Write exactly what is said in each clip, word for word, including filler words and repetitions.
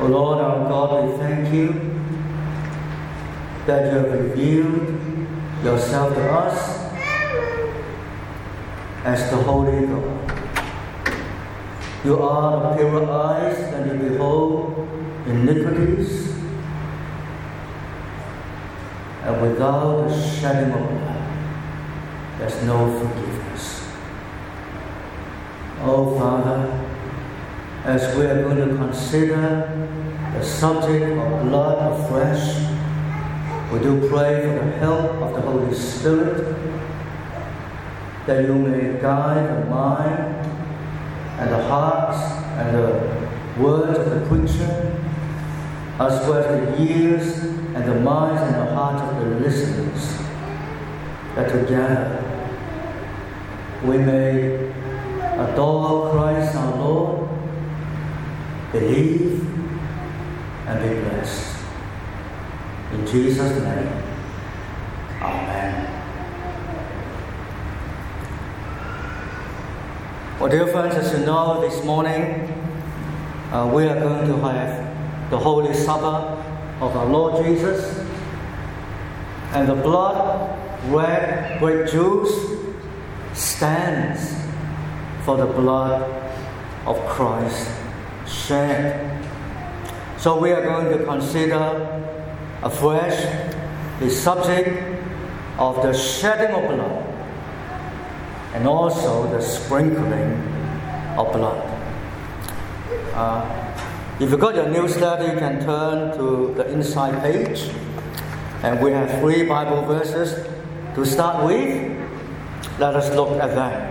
Lord our God, we thank you that you have revealed yourself to us as the Holy God. You are the pure eyes that you behold iniquities, and without the shedding of blood, there's no forgiveness. Oh Father, as we are going to consider the subject of blood afresh, we do pray for the help of the Holy Spirit, that you may guide the mind and the hearts and the words of the preacher, as well as the ears and the minds and the hearts of the listeners, that together we may adore Christ our Lord, believe, and be blessed. In Jesus' name, Amen. Well, dear friends, as you know, this morning uh, we are going to have the Holy Supper of our Lord Jesus, and the blood red grape juice stands for the blood of Christ shed. So we are going to consider afresh the subject of the shedding of blood and also the sprinkling of blood. Uh, if you've got your newsletter, you can turn to the inside page, and we have three Bible verses to start with. Let us look at them.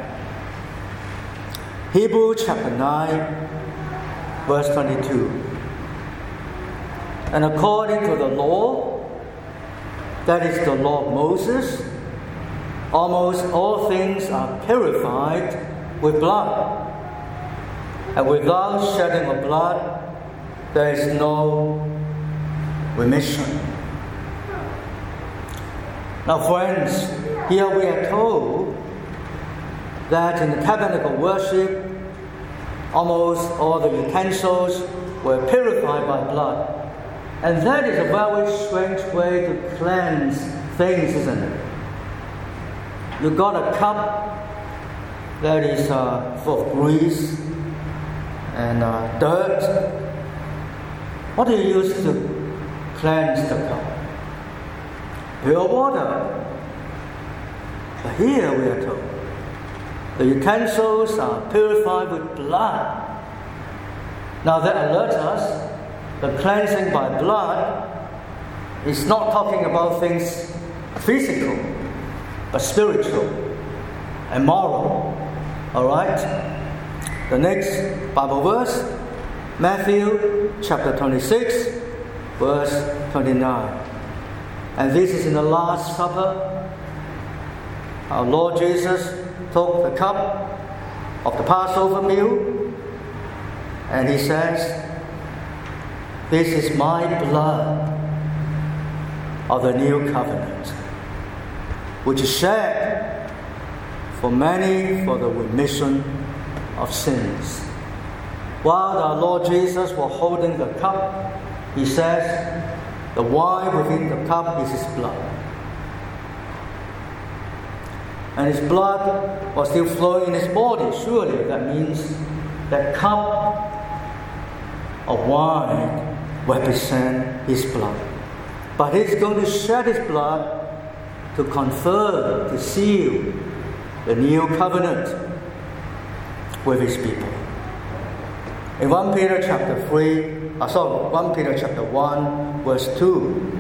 Hebrews chapter nine, verse twenty-two. And according to the law, that is the law of Moses, almost all things are purified with blood. And without shedding of blood, there is no remission. Now friends, here we are told that in the tabernacle worship, almost all the utensils were purified by blood. And that is a very strange way to cleanse things, isn't it? You've got a cup that is uh, full of grease and uh, dirt. What do you use to cleanse the cup? Pure water. But here we are told the utensils are purified with blood. Now that alerts us, the cleansing by blood is not talking about things physical, but spiritual and moral. Alright? The next Bible verse, Matthew chapter twenty-six, verse twenty-nine. And this is in the Last Supper. Our Lord Jesus took the cup of the Passover meal, and he says, "This is my blood of the new covenant, which is shed for many for the remission of sins." While our Lord Jesus was holding the cup, he says, the wine within the cup is his blood. And his blood was still flowing in his body. Surely that means that cup of wine represents his blood. But he's going to shed his blood to confirm, to seal the new covenant with his people. In First Peter chapter three, uh, sorry, First Peter chapter one, verse two.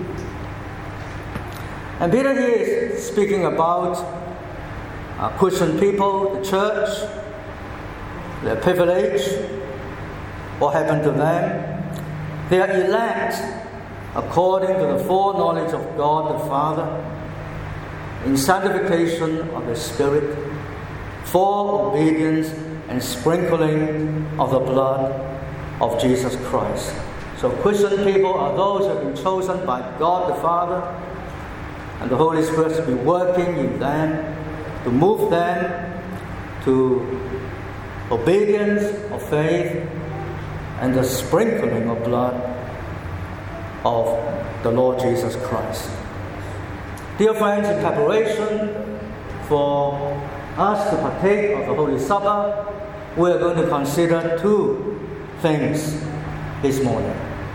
And Peter here is speaking about uh, Christian people, the church, their privilege, what happened to them. They are elect according to the foreknowledge of God the Father, in sanctification of the Spirit, for obedience and sprinkling of the blood of Jesus Christ. So Christian people are those who have been chosen by God the Father, and the Holy Spirit will be working in them to move them to obedience of faith and the sprinkling of blood of the Lord Jesus Christ. Dear friends, in preparation for us to partake of the Holy Supper, we are going to consider two things this morning: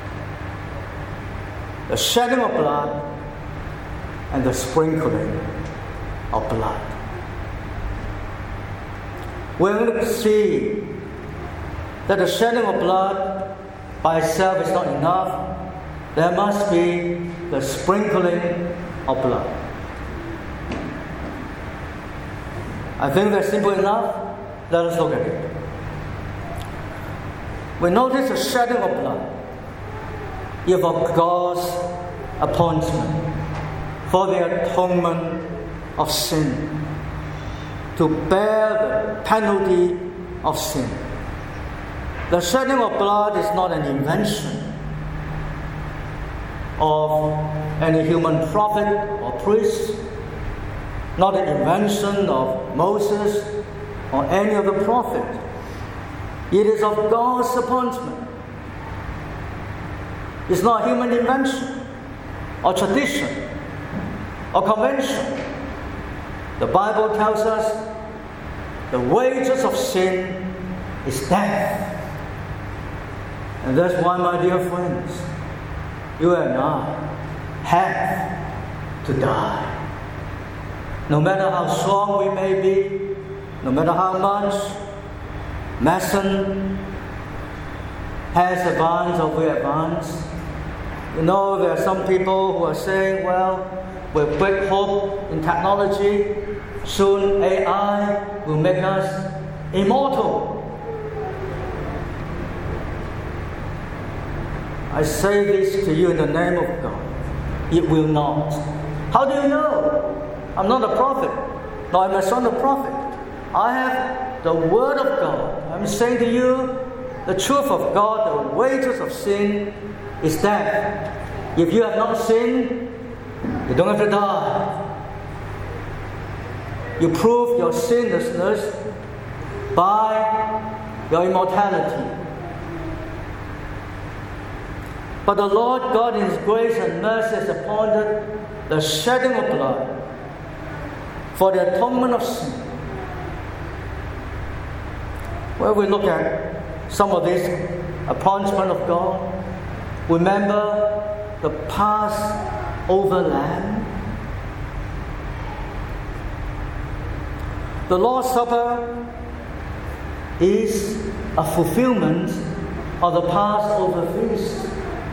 the shedding of blood and the sprinkling of blood. We're going to see that the shedding of blood by itself is not enough. There must be the sprinkling of blood. I think that's simple enough. Let us look at it. We notice the shedding of blood is of God's appointment for the atonement of sin, to bear the penalty of sin. The shedding of blood is not an invention of any human prophet or priest, not an invention of Moses or any other prophet. It is of God's appointment. It's not human invention or tradition or convention. The Bible tells us the wages of sin is death. And that's why, my dear friends, you and I have to die. No matter how strong we may be, no matter how much medicine has advanced or we advance. You know, there are some people who are saying, well, with great hope in technology, soon A I will make us immortal. I say this to you in the name of God. It will not. How do you know? I'm not a prophet, nor am I son of a prophet. I have the Word of God. I'm saying to you the truth of God. The wages of sin is death. If you have not sinned, you don't have to die. You prove your sinlessness by your immortality. But the Lord God in His grace and mercy has appointed the shedding of blood for the atonement of sin. When we look at some of this appointment of God, remember the Passover lamb. The Lord's Supper is a fulfillment of the Passover feast.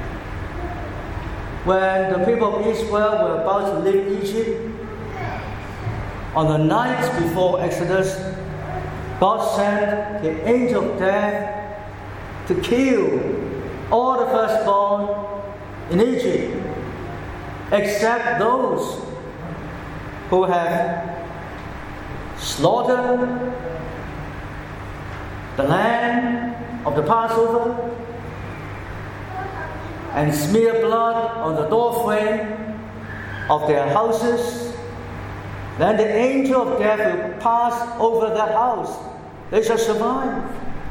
When the people of Israel were about to leave Egypt, on the night before Exodus, God sent the angel of death to kill all the firstborn in Egypt, except those who had slaughtered the lamb of the Passover and smeared blood on the doorframe of their houses. Then the angel of death will pass over that house. They shall survive.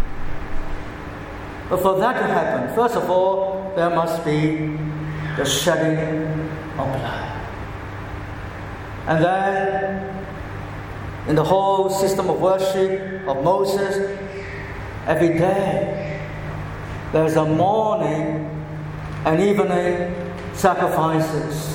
But for that to happen, first of all, there must be the shedding of blood. And then, in the whole system of worship of Moses, every day, there's a morning and evening sacrifices.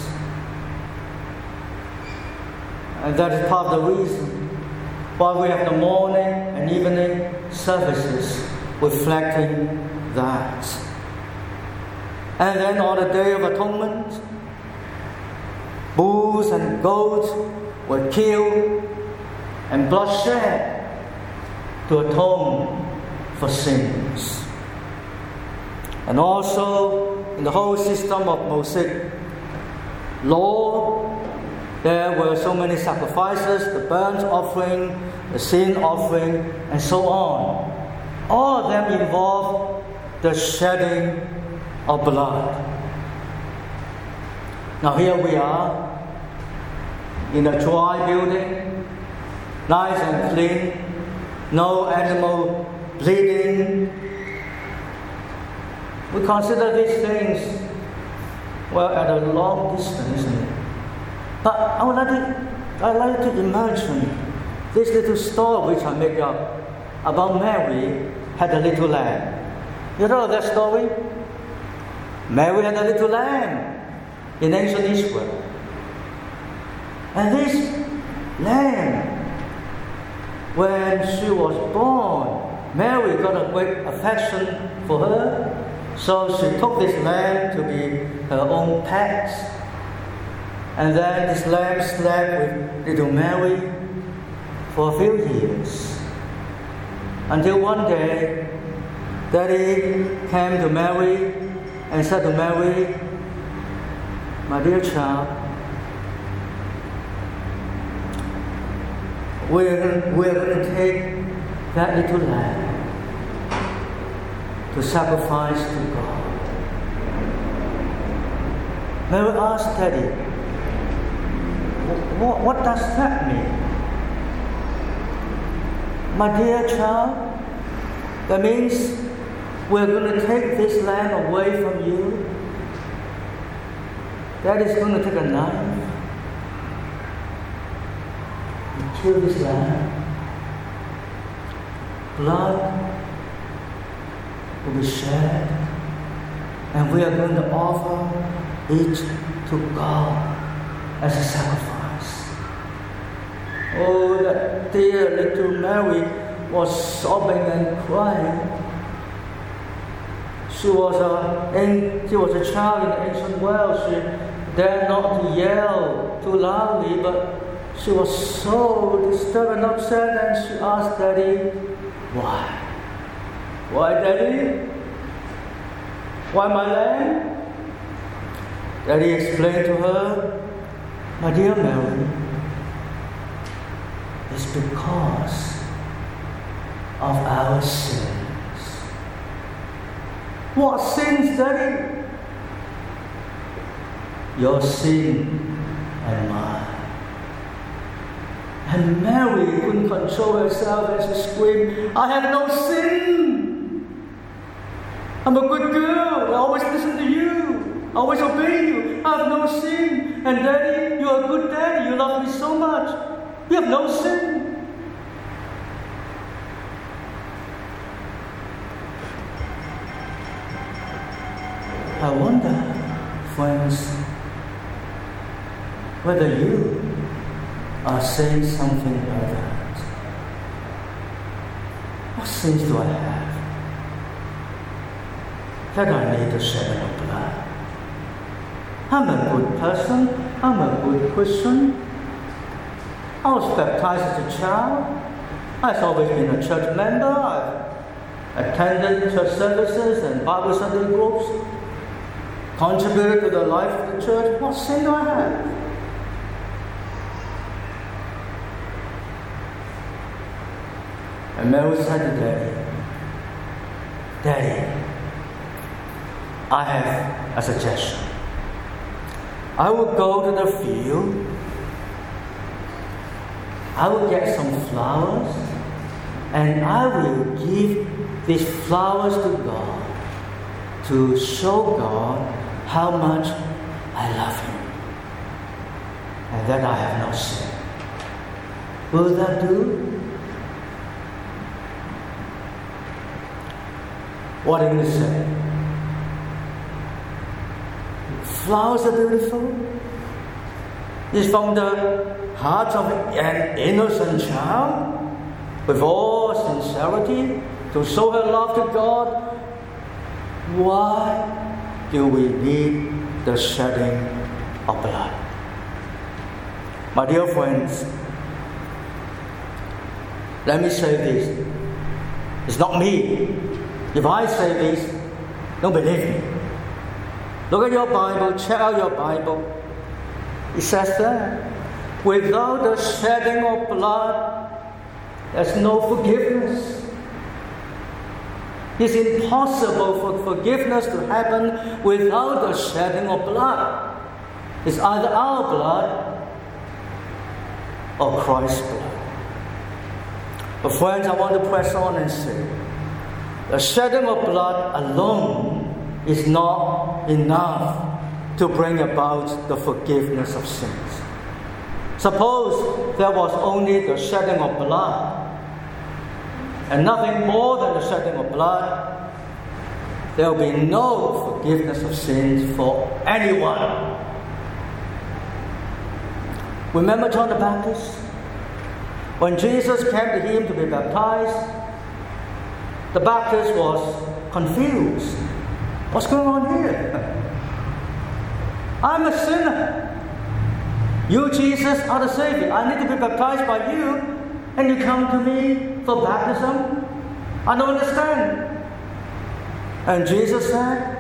And that is part of the reason why we have the morning and evening services reflecting that. And then on the Day of Atonement, bulls and goats were killed and blood shed to atone for sins. And also in the whole system of Mosaic law, there were so many sacrifices, the burnt offering, the sin offering, and so on. All of them involve the shedding of blood. Now here we are in a dry building, nice and clean, no animal bleeding, to consider these things, well, at a long distance, isn't it? But I would like to, I'd like to imagine this little story which I make up about Mary had a little lamb. You know that story? Mary had a little lamb in ancient Israel. And this lamb, when she was born, Mary got a great affection for her. So she took this lamb to be her own pet. And then this lamb slept with little Mary for a few years. Until one day, Daddy came to Mary and said to Mary, "My dear child, we're, we're going to take that little lamb to sacrifice to God." Mary asked Daddy, what, what does that mean? "My dear child, that means we're going to take this lamb away from you. Daddy's going to take a knife and kill this lamb. Blood will be shed, and we are going to offer it to God as a sacrifice." Oh, that dear little Mary was sobbing and crying. She was a, she was a child in ancient Wales. She dared not to yell too loudly, but she was so disturbed and upset, and she asked Daddy, "Why? Why, Daddy? Why my lamb?" Daddy explained to her, "My dear Mary, it's because of our sins." "What sins, Daddy?" "Your sin and mine." And Mary couldn't control herself and she screamed, "I have no sin. I'm a good girl. I always listen to you. I always obey you. I have no sin. And Daddy, you're a good daddy. You love me so much. You have no sin." I wonder, friends, whether you are saying something like that. What sins do I have that I need the shedding of blood? I'm a good person. I'm a good Christian. I was baptized as a child. I've always been a church member. I've attended church services and Bible study groups, contributed to the life of the church. What sin do I have? And Mary said to Daddy, "Daddy, I have a suggestion. I will go to the field. I will get some flowers, and I will give these flowers to God to show God how much I love Him and that I have no sin. Will that do?" What are you going to say? Flowers are beautiful. It's from the heart of an innocent child with all sincerity to show her love to God. Why do we need the shedding of blood? My dear friends, let me say this. It's not me. If I say this, don't believe me. Look at your Bible, check out your Bible. It says that without the shedding of blood, there's no forgiveness. It's impossible for forgiveness to happen without the shedding of blood. It's either our blood or Christ's blood. But friends, I want to press on and say, the shedding of blood alone is not enough to bring about the forgiveness of sins. Suppose there was only the shedding of blood, and nothing more than the shedding of blood, there will be no forgiveness of sins for anyone. Remember John the Baptist? When Jesus came to him to be baptized, the Baptist was confused. What's going on here? I'm a sinner. You, Jesus, are the Savior. I need to be baptized by you, and you come to me for baptism? I don't understand. And Jesus said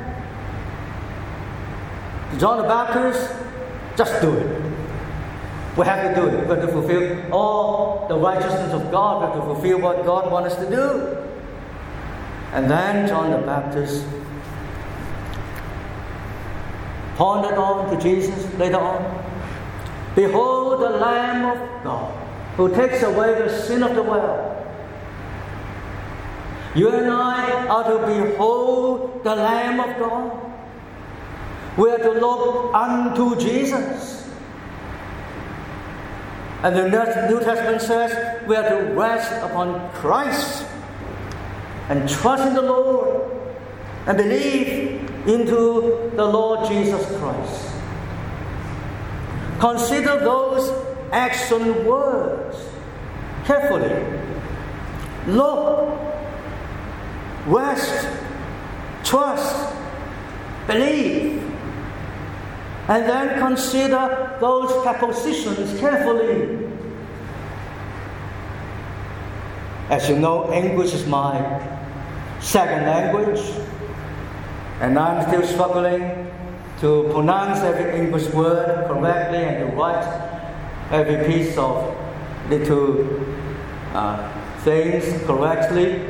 to John the Baptist, just do it. We have to do it. We have to fulfill all the righteousness of God. We have to fulfill what God wants us to do. And then John the Baptist pointed on to Jesus later on. Behold the Lamb of God who takes away the sin of the world. You and I are to behold the Lamb of God. We are to look unto Jesus. And the New Testament says we are to rest upon Christ and trust in the Lord and believe into the Lord Jesus Christ. Consider those action words carefully. Look, rest, trust, believe. And then consider those prepositions carefully. As you know, English is my second language, and I'm still struggling to pronounce every English word correctly and to write every piece of little uh, things correctly.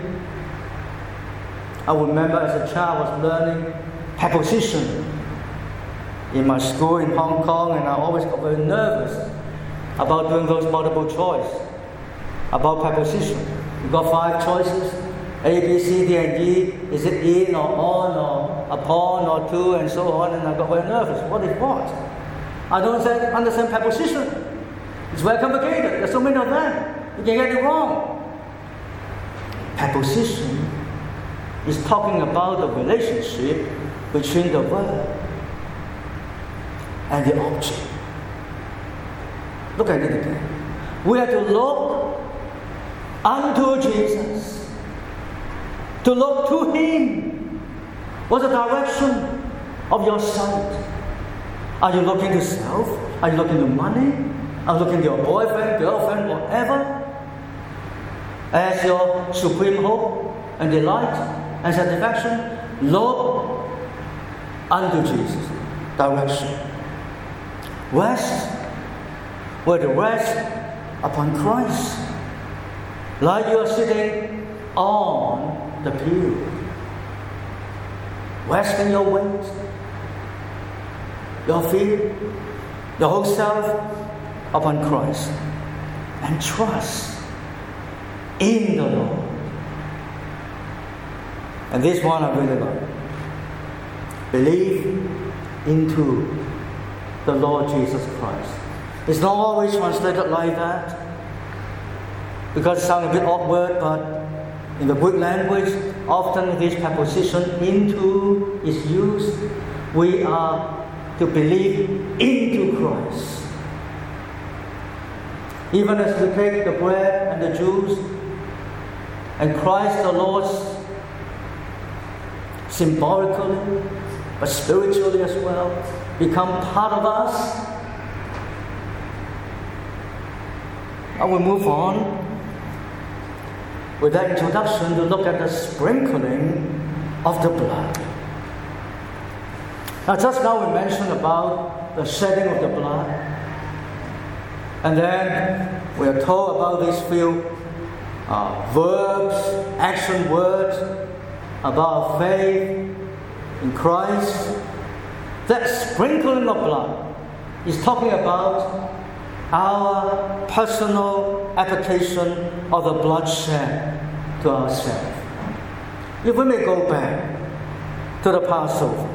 I remember as a child I was learning preposition in my school in Hong Kong, and I always got very nervous about doing those multiple choice about preposition. You got five choices: A, B, C, D, and E. Is it in or on or upon or to, and so on? And I got very nervous. What is what? I don't understand preposition. It's very complicated. There's so many of them. You can get it wrong. Preposition is talking about the relationship between the verb and the object. Look at it again. We have to look unto Jesus, to look to Him. What's the direction of your sight? Are you looking to self? Are you looking to money? Are you looking to your boyfriend, girlfriend, whatever, as your supreme hope and delight and satisfaction? Look unto Jesus. Direction. Rest. We're to rest upon Christ. Like you are sitting on the pew. Resting your weight, your feet, your whole self upon Christ. And trust in the Lord. And this one I really like. Believe into the Lord Jesus Christ. It's not always translated like that, because it sounds a bit awkward, but in the Greek language, often this preposition into is used. We are to believe into Christ. Even as we take the bread and the juice, and Christ the Lord symbolically, but spiritually as well, become part of us. I will move on with that introduction to look at the sprinkling of the blood. Now, just now we mentioned about the shedding of the blood, and then we are told about these few uh, verbs, action words about faith in Christ. That sprinkling of blood is talking about our personal application of the bloodshed to ourselves. If we may go back to the Passover.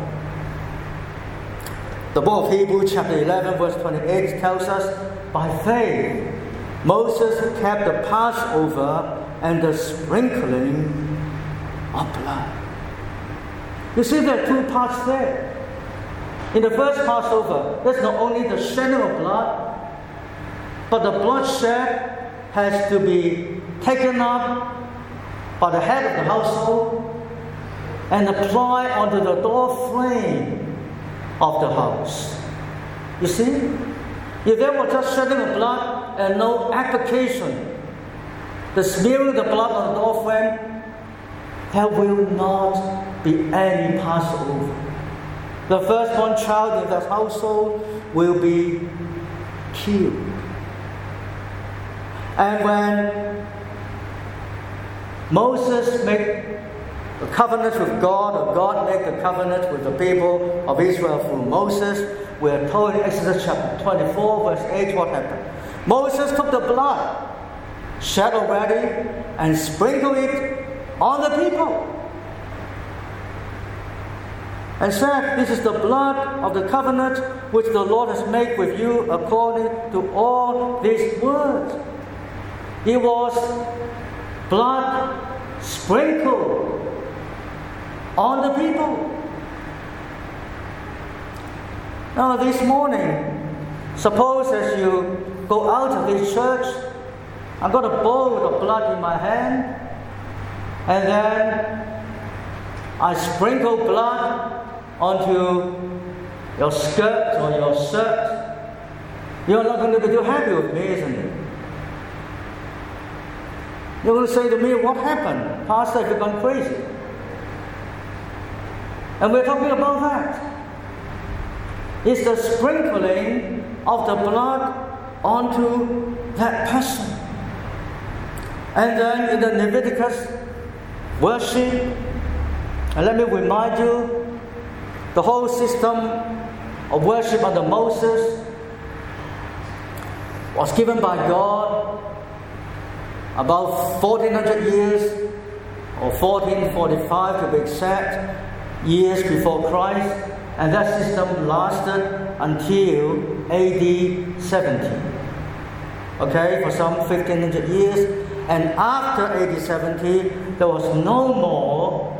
The book of Hebrews chapter eleven verse twenty-eight tells us, by faith, Moses kept the Passover and the sprinkling of blood. You see, there are two parts there. In the first Passover, there's not only the shedding of blood, but the bloodshed has to be taken up by the head of the household and applied onto the door frame of the house. You see, if there were just shedding of blood and no application, the smearing the blood on the door frame, there will not be any Passover. The firstborn child in that household will be killed. And when Moses made a covenant with God, or God made a covenant with the people of Israel through Moses, we are told in Exodus chapter twenty-four, verse eight, what happened. Moses took the blood, shed already, and sprinkled it on the people. And said, this is the blood of the covenant which the Lord has made with you according to all these words. It was blood sprinkled on the people. Now this morning, suppose as you go out of this church, I've got a bowl of blood in my hand, and then I sprinkle blood onto your skirt or your shirt. You're not going to be too happy with me, isn't it? You're going to say to me, what happened? Pastor, you've gone crazy. And we're talking about that. It's the sprinkling of the blood onto that person. And then in the Leviticus worship, and let me remind you, the whole system of worship under Moses was given by God about fourteen hundred years, or fourteen forty-five to be exact, years before Christ, and that system lasted until A D seventy. Okay, for some fifteen hundred years. And after A D seventy, there was no more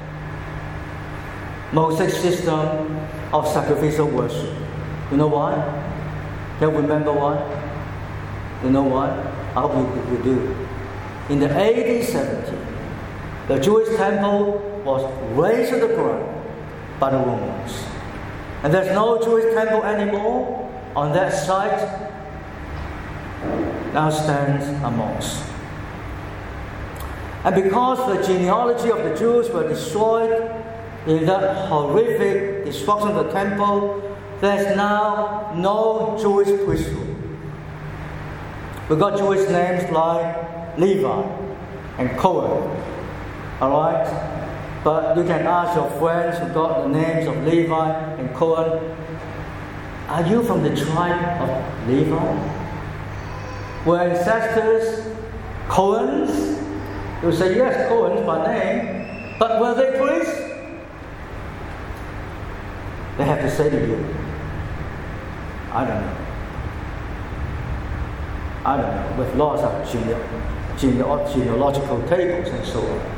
Mosaic system of sacrificial worship. You know why? Can you remember why? You know why? I hope you, you do. In the A D seventy, the Jewish temple was razed to the ground by the Romans. And there's no Jewish temple anymore. On that site now stands a mosque. And because the genealogy of the Jews were destroyed in that horrific destruction of the temple, there's now no Jewish priesthood. We've got Jewish names like Levi and Cohen. Alright? But you can ask your friends who got the names of Levi and Cohen, are you from the tribe of Levi? Were ancestors Cohens? You say, yes, Cohens by name, but were they priests? They have to say to you, I don't know. I don't know, with lots of gene- gene- genealogical tables and so on.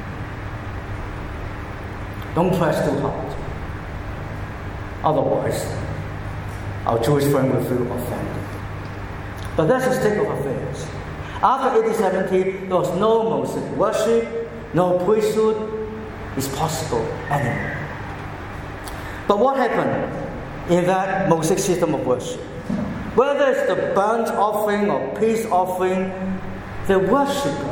Don't press too hard. Otherwise, our Jewish friend will feel offended. But that's the state of affairs. After A D seventy, there was no Mosaic worship, no priesthood is possible anymore. But what happened in that Mosaic system of worship? Whether it's the burnt offering or peace offering, the worshiper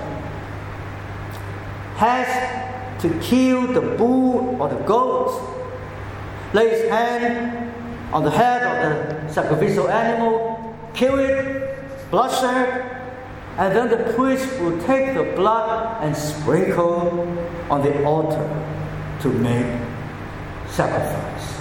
has to kill the bull or the goat, lay his hand on the head of the sacrificial animal, kill it, bloodshed, and then the priest will take the blood and sprinkle on the altar to make sacrifice.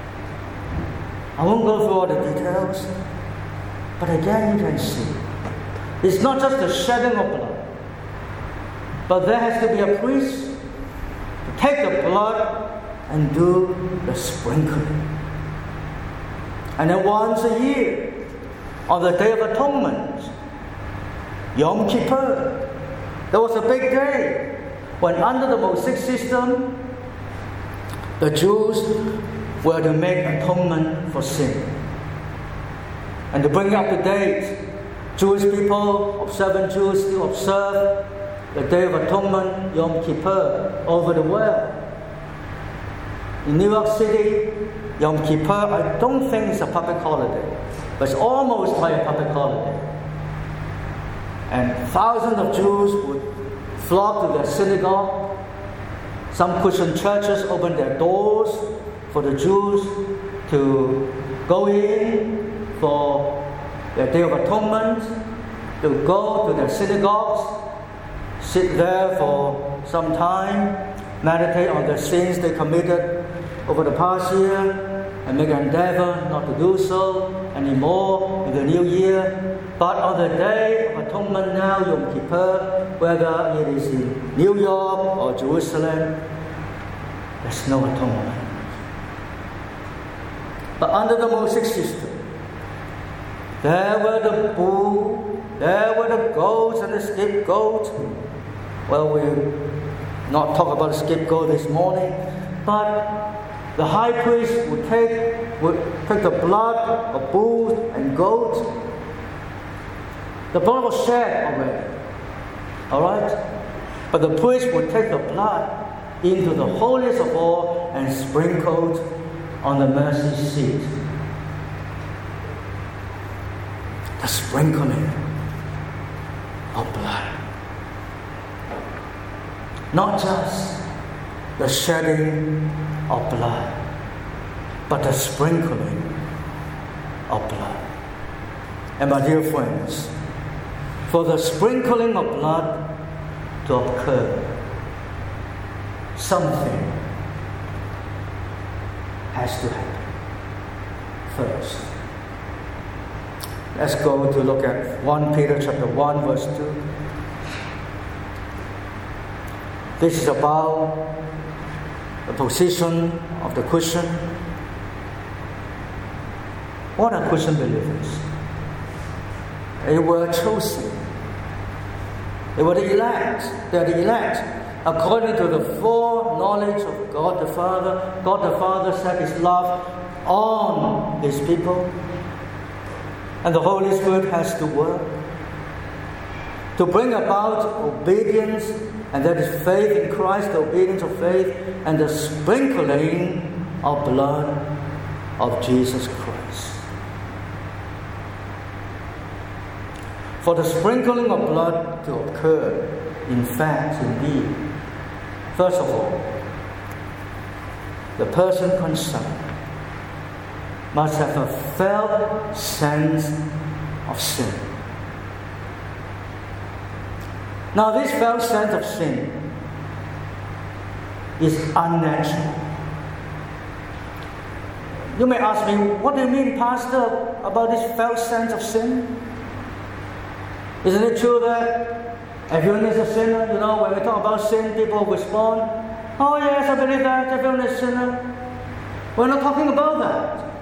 I won't go through all the details, but again you can see, it's not just the shedding of blood, but there has to be a priest to take the blood and do the sprinkling. And then once a year, on the Day of Atonement, Yom Kippur, there was a big day when under the Mosaic system, the Jews were to make atonement for sin. And to bring up to date, Jewish people, observant Jews, still observe the Day of Atonement, Yom Kippur, over the world. In New York City, Yom Kippur, I don't think it's a public holiday, but it's almost like a public holiday. And thousands of Jews would flock to their synagogue. Some Christian churches open their doors for the Jews to go in for their Day of Atonement, to go to their synagogues, sit there for some time, meditate on the sins they committed over the past year, and make an endeavor not to do so anymore in the new year. But on the Day of Atonement now, Yom Kippur, whether it is in New York or Jerusalem, there's no atonement. But under the Mosaic system, there were the bull, there were the goats and the scapegoat. Well, we'll not talk about the scapegoat this morning, but the high priest would take, would take the blood of bulls and goats. The blood was shed already. Alright? But the priest would take the blood into the holiest of all and sprinkle it on the mercy seat. The sprinkling of blood. Not just the shedding of blood, but the sprinkling of blood. And my dear friends, for the sprinkling of blood to occur, something has to happen first. Let's go to look at First Peter chapter one, verse two. This is about the position of the Christian. What are Christian believers? They were chosen. They were the elect. They are the elect. According to the foreknowledge of God the Father, God the Father set His love on His people. And the Holy Spirit has to work to bring about obedience, and that is faith in Christ, the obedience of faith, and the sprinkling of blood of Jesus Christ. For the sprinkling of blood to occur, in fact, indeed, first of all, the person concerned must have a felt sense of sin. Now, this felt sense of sin is unnatural. You may ask me, what do you mean, Pastor, about this felt sense of sin? Isn't it true that everyone is a sinner? You know, when we talk about sin, people respond, oh yes, I believe that, everyone is a sinner. We're not talking about that.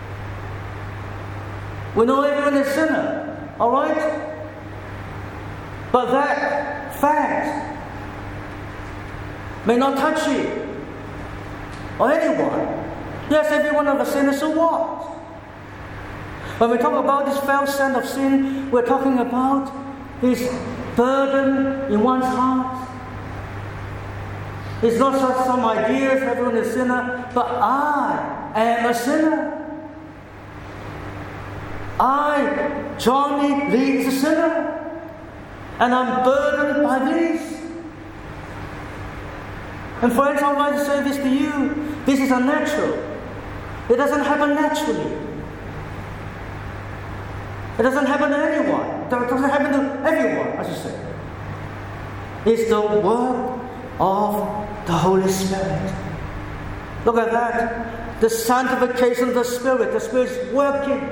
We know everyone is a sinner, alright? But that fact may not touch you or anyone. Yes, every one of us sinners, so what? When we talk about this felt sense of sin, we're talking about this burden in one's heart. It's not just some ideas, everyone is a sinner, but I am a sinner. I, Johnny Lee, is a sinner. And I'm burdened by this. And friends, I would like to say this to you. This is unnatural. It doesn't happen naturally. It doesn't happen to anyone. It doesn't happen to everyone, I should say. It's the work of the Holy Spirit. Look at that. The sanctification of the Spirit. The Spirit is working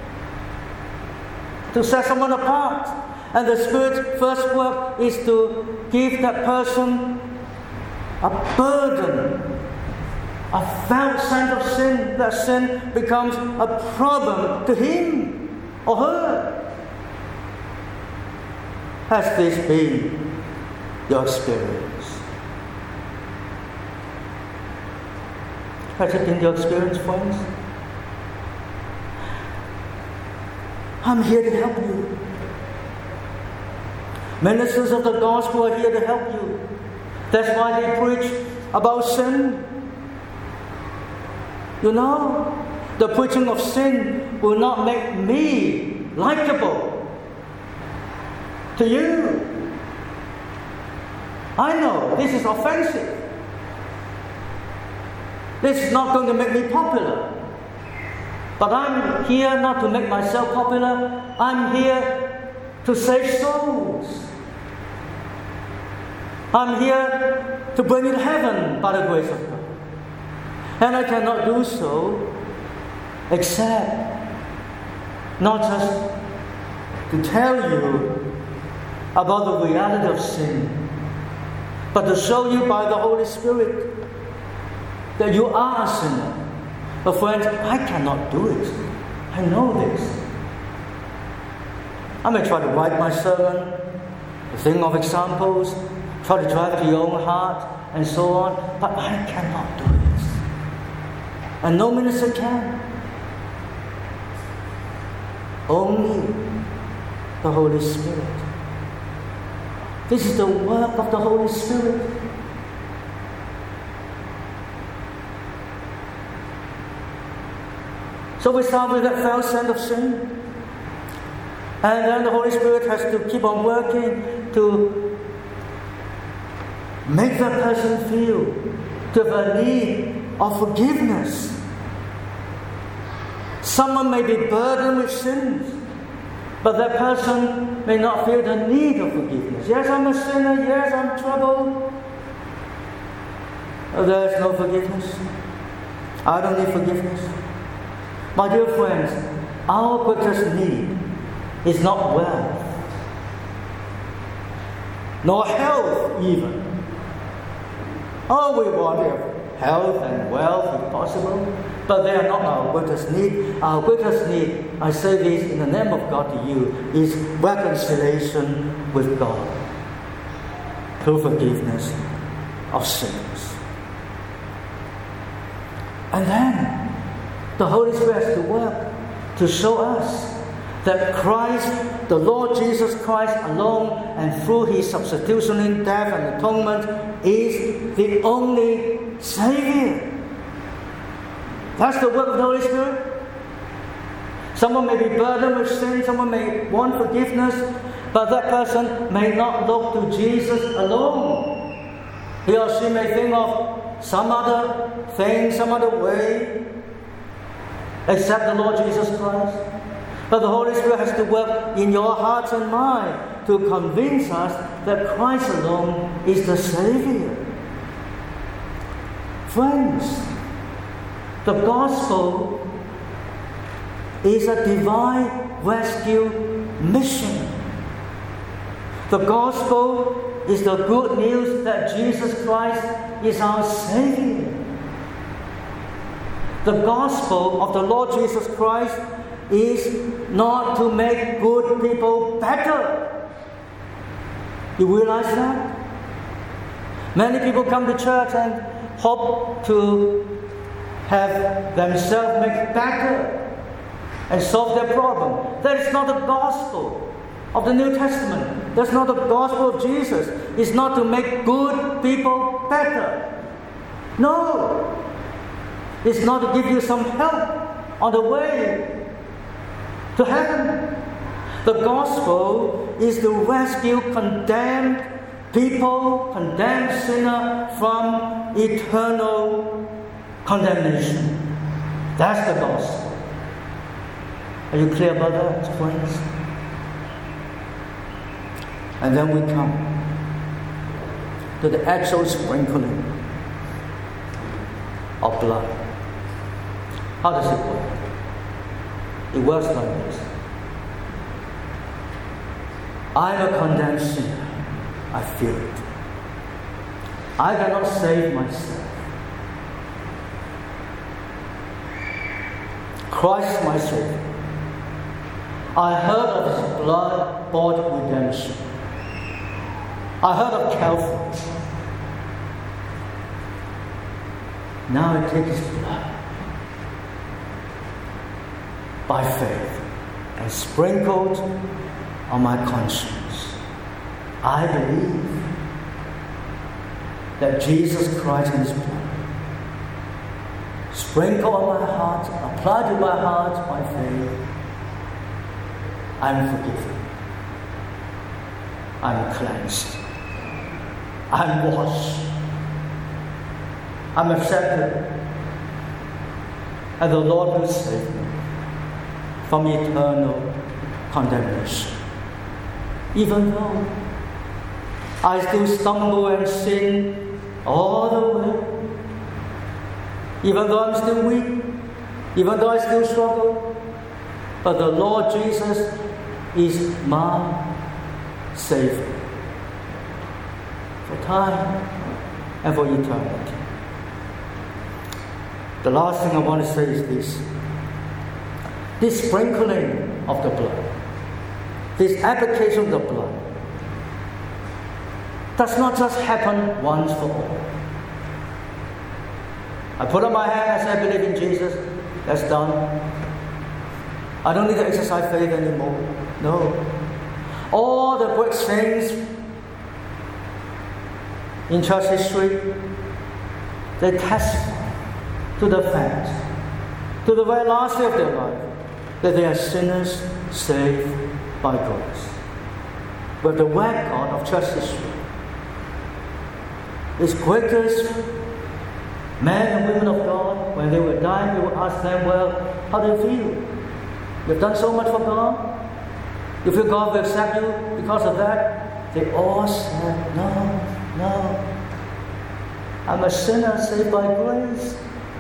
to set someone apart. And the Spirit's first work is to give that person a burden a felt sense of sin, that sin becomes a problem to him or her. Has this been your experience? Has it been your experience, friends? I'm here to help you. Ministers of the gospel are here to help you. That's why they preach about sin. You know, the preaching of sin will not make me likable to you. I know this is offensive. This is not going to make me popular. But I'm here not to make myself popular. I'm here to save souls. I'm here to bring you to heaven by the grace of God. And I cannot do so except not just to tell you about the reality of sin, but to show you by the Holy Spirit that you are a sinner. But friends, I cannot do it. I know this. I may try to write my sermon, think of examples, try to drive to your own heart, and so on, but I cannot do it. And no minister can. Only the Holy Spirit. This is the work of the Holy Spirit. So we start with that felt sense of sin. And then the Holy Spirit has to keep on working to make that person feel to have a need of forgiveness. Someone may be burdened with sins, but that person may not feel the need of forgiveness. Yes, I'm a sinner. Yes, I'm troubled. But there is no forgiveness. I don't need forgiveness. My dear friends, our greatest need is not wealth, nor health even. Oh, we want health and wealth if possible, but they are not our greatest need. Our greatest need, I say this in the name of God to you, is reconciliation with God through forgiveness of sins. And then the Holy Spirit has to work to show us that Christ, the Lord Jesus Christ alone, and through His substitutionary death and atonement, is the only Savior. That's the work of the Holy Spirit. Someone may be burdened with sin, someone may want forgiveness, but that person may not look to Jesus alone. He or she may think of some other thing, some other way, except the Lord Jesus Christ. But the Holy Spirit has to work in your hearts and mind to convince us that Christ alone is the Savior. Friends, the gospel is a divine rescue mission. The gospel is the good news that Jesus Christ is our Savior. The gospel of the Lord Jesus Christ is not to make good people better. You realize that? Many people come to church and hope to have themselves make better and solve their problem. That is not the gospel of the New Testament. That's not the gospel of Jesus. It's not to make good people better. No. It's not to give you some help on the way to heaven. The gospel is to rescue condemned people, condemned sinner from eternal condemnation. That's the gospel. Are you clear about that, friends? And then we come to the actual sprinkling of blood. How does it work? It works like this. I am a condemned sinner. I feel it. I cannot save myself. Christ my Savior. I heard of His blood-bought redemption. I heard of Calvary. Now I take His blood by faith and sprinkled on my conscience. I believe that Jesus Christ and His blood sprinkle on my heart, apply to my heart by faith. I'm forgiven. I'm cleansed. I'm washed. I'm accepted. And the Lord will save me from eternal condemnation. Even though I still stumble and sin all the way, even though I'm still weak, even though I still struggle, but the Lord Jesus is my Savior for time and for eternity. The last thing I want to say is this. This sprinkling of the blood, this application of the blood, does not just happen once for all. I put up my hand and say, I believe in Jesus. That's done. I don't need to exercise faith anymore. No. All the great saints in church history, they testify to the fact, to the very last day of their life, that they are sinners saved by grace. But the record of church history is greatest men and women of God, when they were dying, they would ask them, well, how do you feel? You've done so much for God? You feel God will accept you because of that? They all said, no, no. I'm a sinner saved by grace.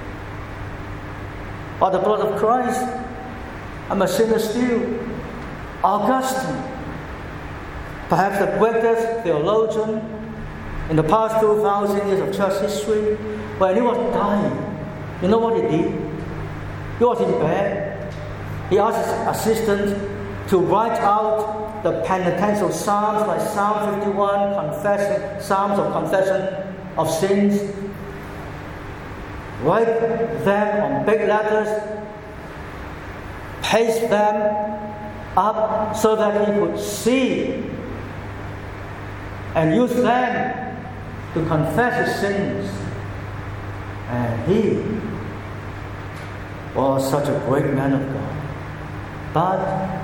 By the blood of Christ, I'm a sinner still. Augustine, perhaps the greatest theologian in the past two thousand years of church history, when he was dying, you know what he did? He was in bed. He asked his assistant to write out the penitential psalms, like Psalm fifty-one, confession, Psalms of confession of sins. Write them on big letters, paste them up so that he could see and use them to confess his sins. And he was such a great man of God. But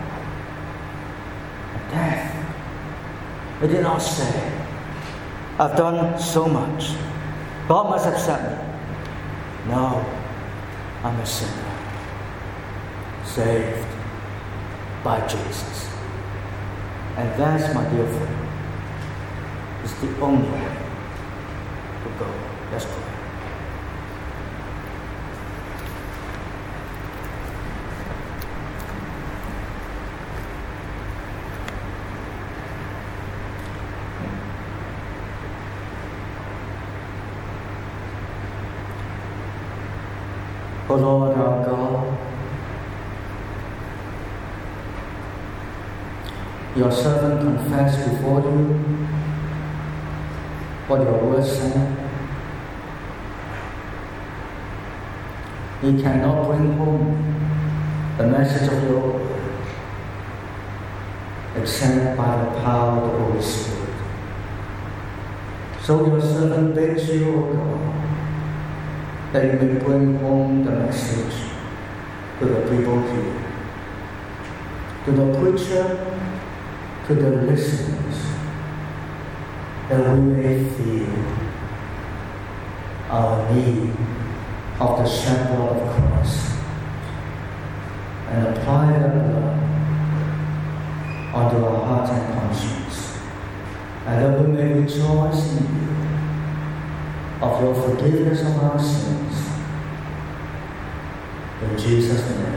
at death, he did not say, I've done so much. God must accept me. No, I'm a sinner, saved by Jesus. And that's, my dear friend, is the only way to go. Let's pray. O Lord our God, your servant confessed before you what your word said. He cannot bring home the message of your word except by the power of the Holy Spirit. So your servant begs you, O God, that you may bring home the message to the people here, to the preacher, to the listeners, that we may feel our need of the shed blood of Christ and apply that blood onto our heart and conscience, and that we may rejoice in you of your forgiveness of our sins. In Jesus' name.